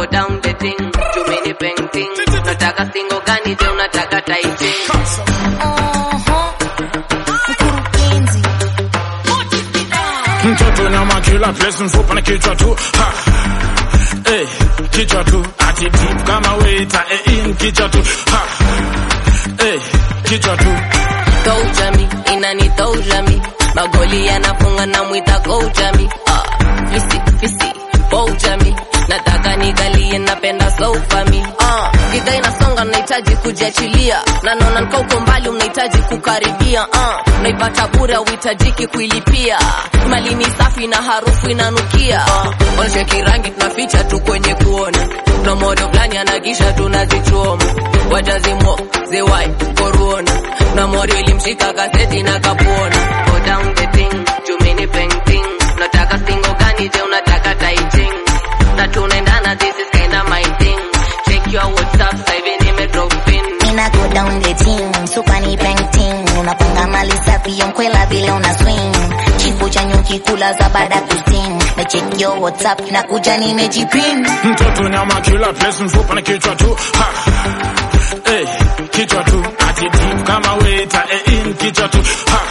Go down the thing, too many painting. Nataka single gani je unataka tighting. Mtoto na makila place mfupa na kichwa tu. Hey, kichwa tu. Ati deep kama waiter, in kichwa tu. Hey, kichwa tu. Toja mi, inani toja mi. Magoli yanafunga na mwita koja mi. Fisi, boja mi. Nataka nigalie napenda sofa mi. Gida inasonga unahitaji kujiachilia. Na naona nika uko mbali unahitaji kukaribia. Unaipata bure uhitajiki kuilipia. Mali ni safi na harufu inanukia. Onsheki rangi tunaficha tu kwenye kuona. Na modo plani anagisha tunazichoma. Wajazimo, zewai, korona. Na modo ilimshika gazeti na kapona. Go down the thing, too many painting. Nataka single gani je unataka tighting. Na tunaendana this is kinda my thing. Check your WhatsApp sasa hivi nimedrop in. Mina go down the team, super ni painting. Unapanga mali safi yonkwela vile una swing. Chifu cha nyuki kula za bada kusting. Na check your WhatsApp na kuja nimejipin. Mtoto nyama kila place mfupa na kichwa tu. Hey, kichwa tu. Ati deep kama waiter, in kichwa tu.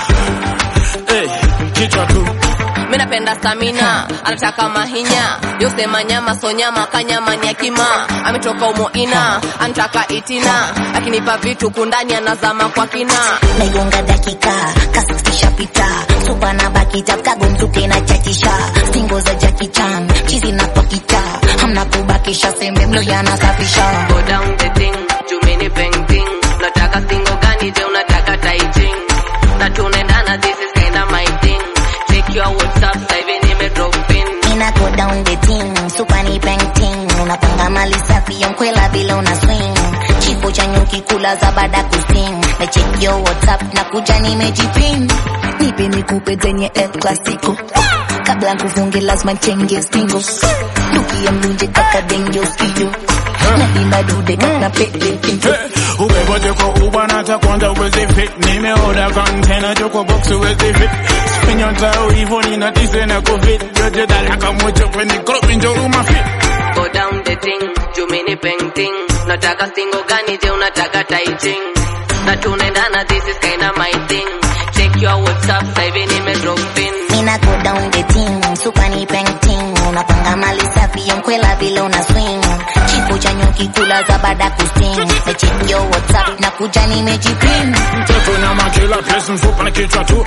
Hey, kichwa tu. Mina penda stamina, anataka mahinya. Yosema nyama so nyama kanyama ni akima. Ametoka umoina, anataka itina. Akinipa vitu kundani anazama kwa kina. Naigonga dakika, kasisha pita. Supa na bakita, kagumzuke na chatisha. Stingo za Jackie Chan, chizi na pakita. Hamna kubakisha sembe mlo yanasafisha. Go down the thing, too many painting. Nataka single gani je unataka tighting. Na tunaendana this is kinda my thing. Check your WhatsApp sasa hivi nimedrop in. Mina go down the team, super ni painting. Unapanga mali safi yonkwela bila una swing. Chifu cha nyuki kula za bada kusting. Na check your WhatsApp na kuja nimejipin. Nipe nikupe zenye El Clasico. Kabla kufunge lazima nchenge stingo. Nuki ya mlunje kaka dengue uskiyo. Na hima dude kaka pete pinto. Ubeboje kwa ubana takwanda uwezi fit. Nimeoda container joko box uwezi fit. Spin your toe hivyo nina tise na covid. Joje dalaka mojo kwenye crop njoruma fit. Go down the thing, too many painting. Nataka single gani je unataka tighting. Na tunaendana this is kinda my thing. Check your WhatsApp sasa hivi nimedrop in. Mina go down the team, super ni painting. Unapanga mali safi yonkwela vile una swing. Chifu cha nyuki kula za bada kusting. Na check your WhatsApp na kuja nimejipin. Mtoto na makila place mfupa na kichwa tu.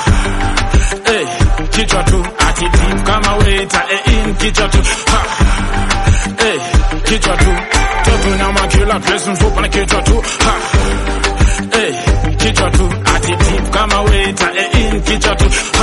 Hey, kichwa tu. Ati deep kama waiter, in kichwa tu. Hey, kichwa tu. Mtoto na makila place mfupa na kichwa tu. Hey, kichwa tu. Ati deep kama waiter, in kichwa tu.